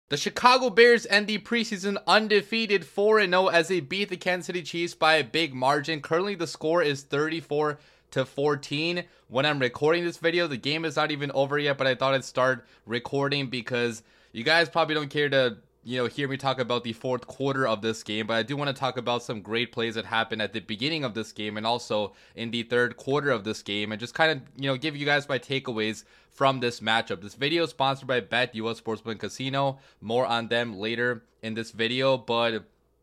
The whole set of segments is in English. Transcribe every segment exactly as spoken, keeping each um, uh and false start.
The Chicago Bears end the preseason undefeated four and oh as they beat the Kansas City Chiefs by a big margin. Currently, the score is thirty-four to fourteen. When I'm recording this video, the game is not even over yet, but I thought I'd start recording because you guys probably don't care to, you know, hear me talk about the fourth quarter of this game, but I do want to talk about some great plays that happened at the beginning of this game and also in the third quarter of this game, and just kind of, you know, give you guys my takeaways from this matchup. This video is sponsored by BetUS Sportsbook Casino. More on them later in this video, but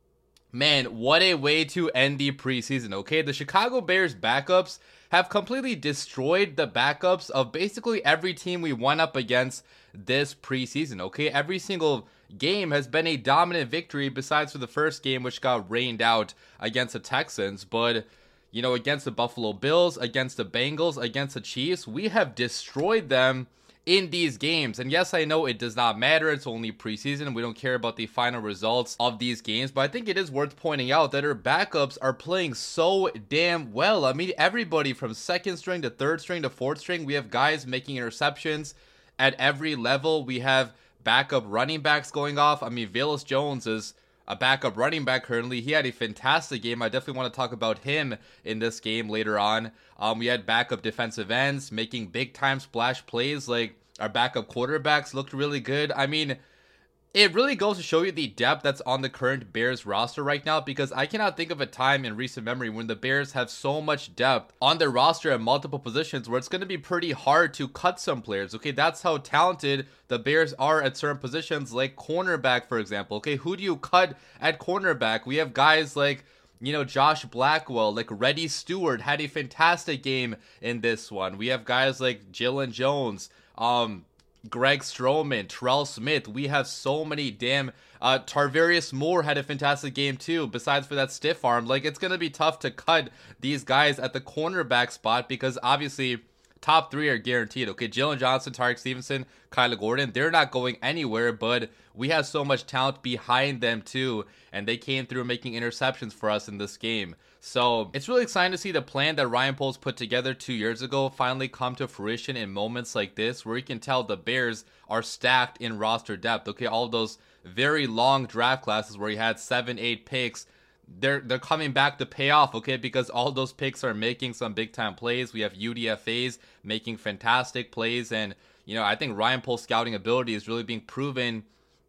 man, what a way to end the preseason, okay? The Chicago Bears backups have completely destroyed the backups of basically every team we went up against this preseason, okay? Every single game has been a dominant victory besides for the first game, which got rained out against the Texans. But, you know, against the Buffalo Bills, against the Bengals, against the Chiefs, we have destroyed them in these games. And yes, I know it does not matter. It's only preseason. We don't care about the final results of these games. But I think it is worth pointing out that our backups are playing so damn well. I mean, everybody from second string to third string to fourth string, we have guys making interceptions at every level. We have backup running backs going off. I mean, Velus Jones is a backup running back currently. He had a fantastic game. I definitely want to talk about him in this game later on. Um, we had backup defensive ends making big time splash plays. Like, our backup quarterbacks looked really good. I mean, it really goes to show you the depth that's on the current Bears roster right now, because I cannot think of a time in recent memory when the Bears have so much depth on their roster at multiple positions where it's going to be pretty hard to cut some players. Okay, that's how talented the Bears are at certain positions, like cornerback, for example. Okay, who do you cut at cornerback? We have guys like, you know, Josh Blackwell, like Reddy Stewart had a fantastic game in this one. We have guys like Jalen Jones, um, Greg Stroman, Terrell Smith. We have so many damn uh Tarvarius Moore had a fantastic game too, besides for that stiff arm. Like, it's gonna be tough to cut these guys at the cornerback spot because obviously top three are guaranteed. Okay, Jalen Johnson, Tarek Stevenson, Kyler Gordon, they're not going anywhere, but we have so much talent behind them too, and they came through making interceptions for us in this game. So it's really exciting to see the plan that Ryan Poles put together two years ago finally come to fruition in moments like this, where you can tell the Bears are stacked in roster depth. Okay, all of those very long draft classes where you had seven, eight picks, they're they're coming back to pay off, okay, because all those picks are making some big time plays. We have U D F As making fantastic plays, and you know, I think Ryan Poles' scouting ability is really being proven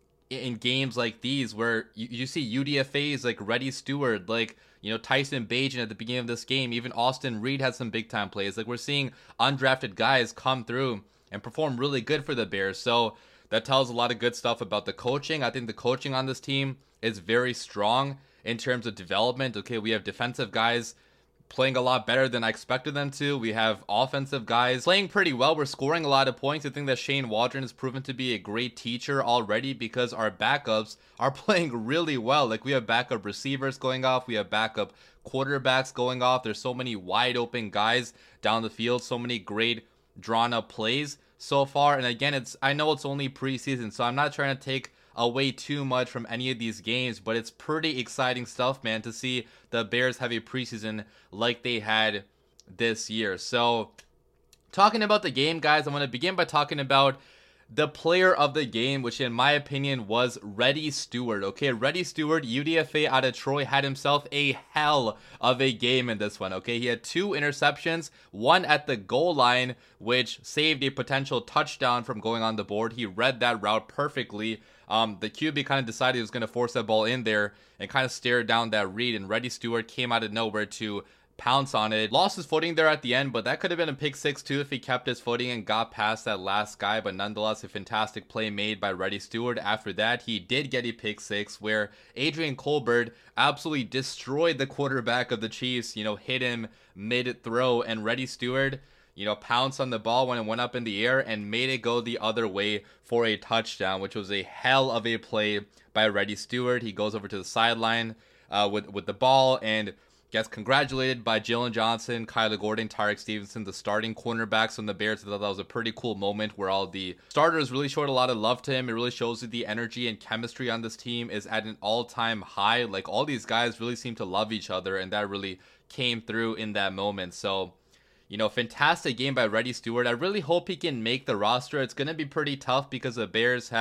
in games like these, where you, you see U D F As like Reddy Stewart, like, you know, Tyson Bagent at the beginning of this game. Even Austin Reed had some big time plays. Like, we're seeing undrafted guys come through and perform really good for the Bears. So that tells a lot of good stuff about the coaching. I think the coaching on this team is very strong in terms of development. Okay, we have defensive guys playing a lot better than I expected them to. We have offensive guys playing pretty well. We're scoring a lot of points. I think that Shane Waldron has proven to be a great teacher already because our backups are playing really well. Like, we have backup receivers going off. We have backup quarterbacks going off. There's so many wide open guys down the field. So many great drawn up plays so far. And again, it's I know it's only preseason, so I'm not trying to take away too much from any of these games, but it's pretty exciting stuff, man, to see the Bears have a preseason like they had this year. So, talking about the game, guys, I'm going to begin by talking about the player of the game, which in my opinion was Reddy Stewart. Okay, Reddy Stewart, U D F A out of Troy, had himself a hell of a game in this one. Okay, he had two interceptions, one at the goal line, which saved a potential touchdown from going on the board. He read that route perfectly. Um, the Q B kind of decided he was going to force that ball in there and kind of stare down that read, and Reddy Stewart came out of nowhere to pounce on it. Lost his footing there at the end, but that could have been a pick six too if he kept his footing and got past that last guy. But nonetheless, a fantastic play made by Reddy Stewart. After that, he did get a pick six where Adrian Colbert absolutely destroyed the quarterback of the Chiefs, you know, hit him mid-throw, and Reddy Stewart, you know, pounced on the ball when it went up in the air and made it go the other way for a touchdown, which was a hell of a play by Reddy Stewart. He goes over to the sideline uh, with, with the ball and gets congratulated by Jalen Johnson, Kyler Gordon, Tarek Stevenson, the starting cornerbacks on the Bears. I thought that was a pretty cool moment where all the starters really showed a lot of love to him. It really shows that the energy and chemistry on this team is at an all-time high. Like, all these guys really seem to love each other, and that really came through in that moment. So, you know, fantastic game by Reddy Stewart. I really hope he can make the roster. It's going to be pretty tough because the Bears have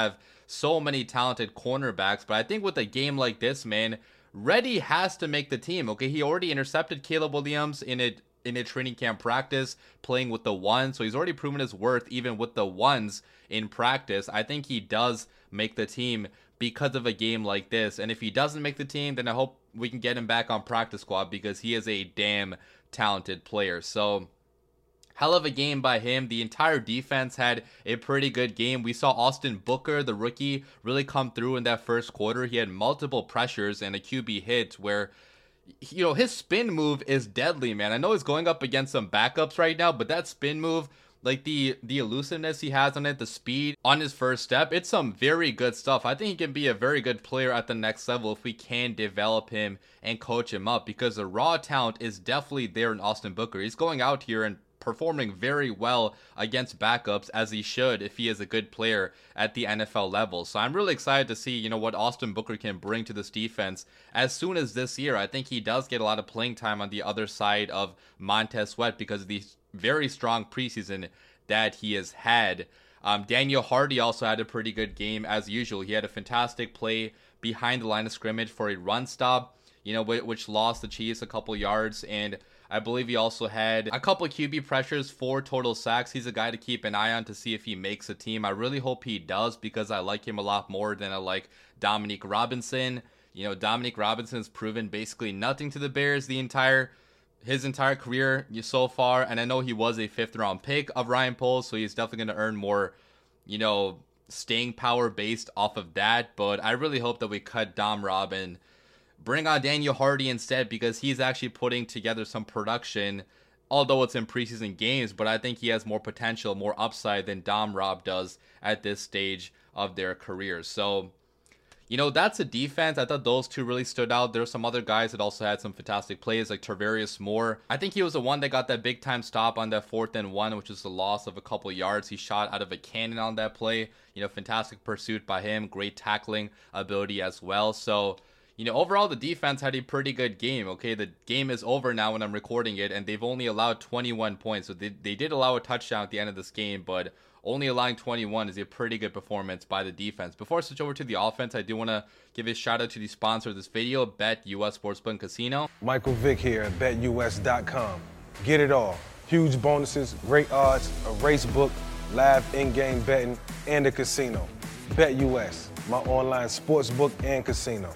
so many talented cornerbacks. But I think with a game like this, man, Reddy has to make the team. Okay, he already intercepted Caleb Williams in a in a training camp practice playing with the ones, so he's already proven his worth even with the ones in practice. I think he does make the team because of a game like this. And if he doesn't make the team, then I hope we can get him back on practice squad because he is a damn talented player. So hell of a game by him. The entire defense had a pretty good game. We saw Austin Booker, the rookie, really come through in that first quarter. He had multiple pressures and a Q B hit where, you know, his spin move is deadly, man. I know he's going up against some backups right now, but that spin move, like the the elusiveness he has on it, the speed on his first step, it's some very good stuff. I think he can be a very good player at the next level if we can develop him and coach him up, because the raw talent is definitely there in Austin Booker. He's going out here and performing very well against backups, as he should if he is a good player at the N F L level. So I'm really excited to see, you know, what Austin Booker can bring to this defense as soon as this year. I think he does get a lot of playing time on the other side of Montez Sweat because of the very strong preseason that he has had. Um, Daniel Hardy also had a pretty good game as usual. He had a fantastic play behind the line of scrimmage for a run stop, you know, which lost the Chiefs a couple yards, and I believe he also had a couple Q B pressures, four total sacks. He's a guy to keep an eye on to see if he makes a team. I really hope he does because I like him a lot more than I like Dominique Robinson. You know, Dominique Robinson's proven basically nothing to the Bears the entire his entire career so far. And I know he was a fifth round pick of Ryan Poles, so he's definitely going to earn more, you know, staying power based off of that. But I really hope that we cut Dom Robin, bring on Daniel Hardy instead, because he's actually putting together some production, although it's in preseason games. But I think he has more potential, more upside than Dom Rob does at this stage of their careers. So, you know, that's a defense. I thought those two really stood out. There were some other guys that also had some fantastic plays, like Tarvarius Moore. I think he was the one that got that big time stop on that fourth and one, which was the loss of a couple yards. He shot out of a cannon on that play. You know, fantastic pursuit by him. Great tackling ability as well. So, you know, overall, the defense had a pretty good game. Okay, the game is over now when I'm recording it, and they've only allowed twenty-one points. So they, they did allow a touchdown at the end of this game, but only allowing twenty-one is a pretty good performance by the defense. Before I switch over to the offense, I do want to give a shout out to the sponsor of this video, BetUS Sportsbook and Casino. Michael Vick here at Bet U S dot com. Get it all. Huge bonuses, great odds, a race book, live in-game betting, and a casino. BetUS, my online sportsbook and casino.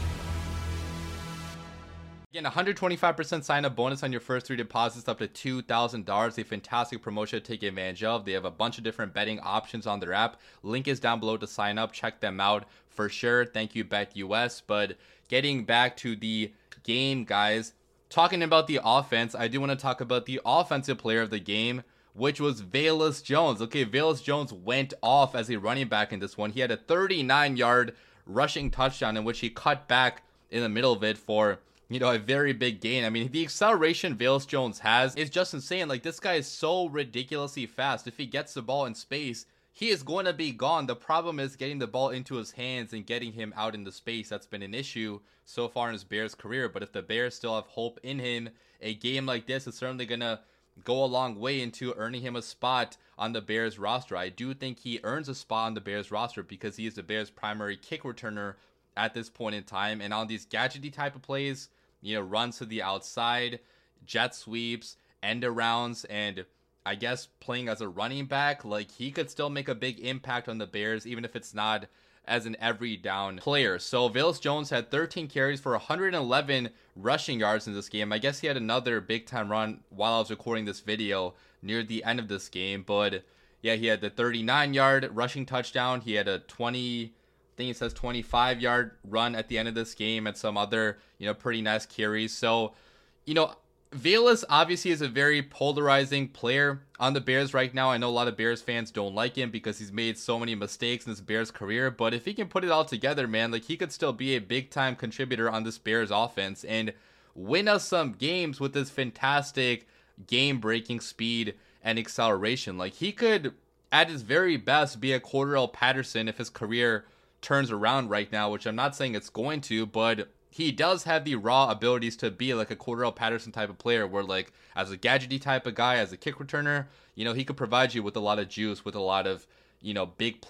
Again, one hundred twenty-five percent sign-up bonus on your first three deposits up to two thousand dollars. A fantastic promotion to take advantage of. They have a bunch of different betting options on their app. Link is down below to sign up. Check them out for sure. Thank you, BetUS. But getting back to the game, guys, talking about the offense, I do want to talk about the offensive player of the game, which was Velus Jones. Okay, Velus Jones went off as a running back in this one. He had a thirty-nine yard rushing touchdown in which he cut back in the middle of it for, you know, a very big gain. I mean, the acceleration Velus Jones has is just insane. Like, this guy is so ridiculously fast. If he gets the ball in space, he is going to be gone. The problem is getting the ball into his hands and getting him out into space. That's been an issue so far in his Bears career. But if the Bears still have hope in him, a game like this is certainly going to go a long way into earning him a spot on the Bears roster. I do think he earns a spot on the Bears roster because he is the Bears' primary kick returner at this point in time. And on these gadgety type of plays, you know, runs to the outside, jet sweeps, end arounds, and I guess playing as a running back, like, he could still make a big impact on the Bears, even if it's not as an every down player. So Velus Jones had thirteen carries for one hundred eleven rushing yards in this game. I guess he had another big time run while I was recording this video near the end of this game. But yeah, he had the thirty-nine yard rushing touchdown. He had a twenty, I think it says twenty-five yard run at the end of this game, and some other, you know, pretty nice carries. So, you know, Velus obviously is a very polarizing player on the Bears right now. I know a lot of Bears fans don't like him because he's made so many mistakes in his Bears career, but if he can put it all together, man, like, he could still be a big time contributor on this Bears offense and win us some games with this fantastic game breaking speed and acceleration. Like, he could at his very best be a Cordarrelle Patterson if his career turns around right now, which I'm not saying it's going to, but he does have the raw abilities to be like a Cordarrelle Patterson type of player where, like, as a gadgety type of guy, as a kick returner, you know, he could provide you with a lot of juice, with a lot of, you know, big play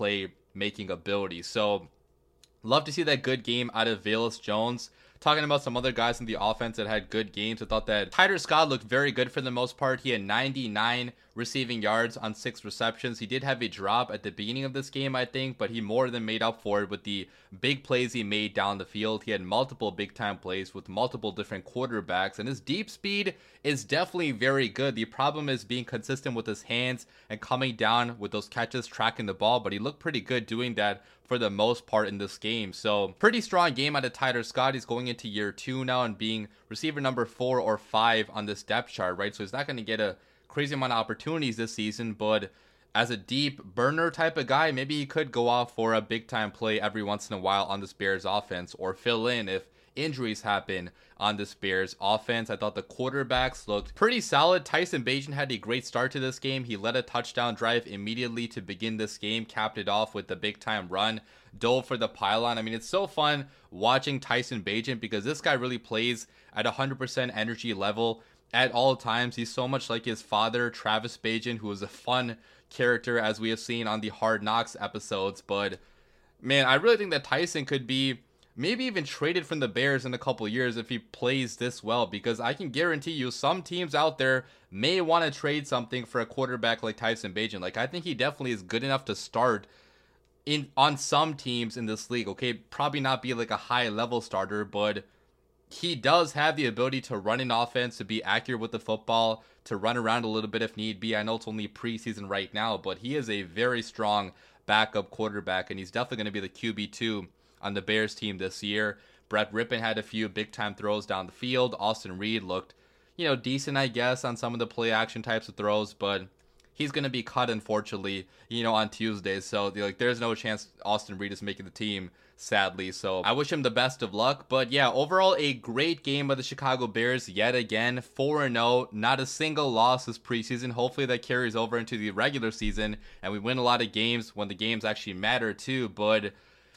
making ability. So love to see that good game out of Velus Jones. Talking about some other guys in the offense that had good games, I thought that Tyler Scott looked very good for the most part. He had ninety-nine receiving yards on six receptions. He did have a drop at the beginning of this game, I think, but he more than made up for it with the big plays he made down the field. He had multiple big time plays with multiple different quarterbacks, and his deep speed is definitely very good. The problem is being consistent with his hands and coming down with those catches, tracking the ball, but he looked pretty good doing that for the most part in this game. So pretty strong game out of Tyler Scott. He's going into year two now and being receiver number four or five on this depth chart, right? So he's not going to get a crazy amount of opportunities this season, but as a deep burner type of guy, maybe he could go off for a big time play every once in a while on this Bears offense, or fill in if injuries happen on this Bears offense. I thought the quarterbacks looked pretty solid. Tyson Bagent had a great start to this game. He led a touchdown drive immediately to begin this game, capped it off with the big time run, dove for the pylon. I mean, it's so fun watching Tyson Bagent because this guy really plays at one hundred percent energy level at all times. He's so much like his father, Travis Bagent, who was a fun character as we have seen on the Hard Knocks episodes. But man, I really think that Tyson could be maybe even traded from the Bears in a couple years if he plays this well, because I can guarantee you some teams out there may want to trade something for a quarterback like Tyson Bagent. Like, I think he definitely is good enough to start in on some teams in this league. Okay, probably not be like a high level starter, but he does have the ability to run an offense, to be accurate with the football, to run around a little bit if need be. I know it's only preseason right now, but he is a very strong backup quarterback, and he's definitely going to be the Q B two on the Bears team this year. Brett Rippon had a few big time throws down the field. Austin Reed looked, you know, decent, I guess, on some of the play action types of throws, but he's going to be cut, unfortunately, you know, on Tuesdays. So, like, there's no chance Austin Reed is making the team, sadly. So I wish him the best of luck. But yeah, overall, a great game by the Chicago Bears yet again. four and oh, not a single loss this preseason. Hopefully that carries over into the regular season and we win a lot of games when the games actually matter too. But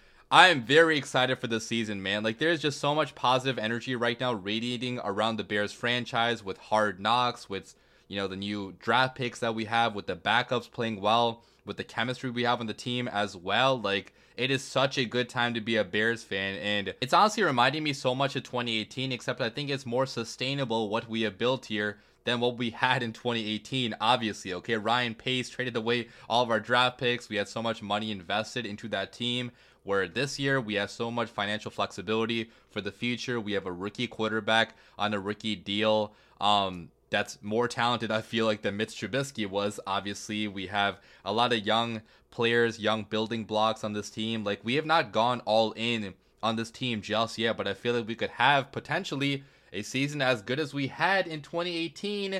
I am very excited for this season, man. Like, there's just so much positive energy right now radiating around the Bears franchise with Hard Knocks, with, you know, the new draft picks that we have, with the backups playing well, with the chemistry we have on the team as well. Like, it is such a good time to be a Bears fan, and it's honestly reminding me so much of twenty eighteen, except I think it's more sustainable what we have built here than what we had in twenty eighteen, obviously. Okay, Ryan Pace traded away all of our draft picks. We had so much money invested into that team, where this year we have so much financial flexibility for the future. We have a rookie quarterback on a rookie deal um, that's more talented, I feel like, than Mitch Trubisky was. Obviously, we have a lot of young players, young building blocks on this team. Like, we have not gone all in on this team just yet, but I feel like we could have potentially a season as good as we had in twenty eighteen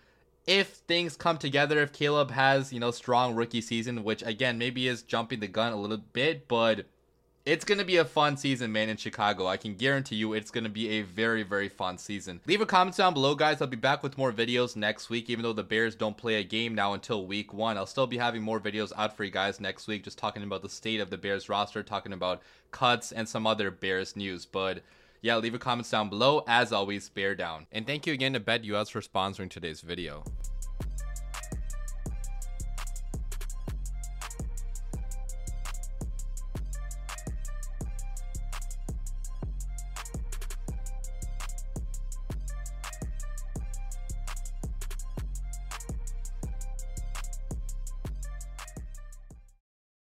if things come together, if Caleb has, you know, strong rookie season, which again maybe is jumping the gun a little bit, but it's going to be a fun season, man, in Chicago. I can guarantee you it's going to be a very, very fun season. Leave a comment down below, guys. I'll be back with more videos next week. Even though the Bears don't play a game now until week one, I'll still be having more videos out for you guys next week, just talking about the state of the Bears roster, talking about cuts and some other Bears news. But yeah, leave a comment down below. As always, bear down. And thank you again to BetUS for sponsoring today's video.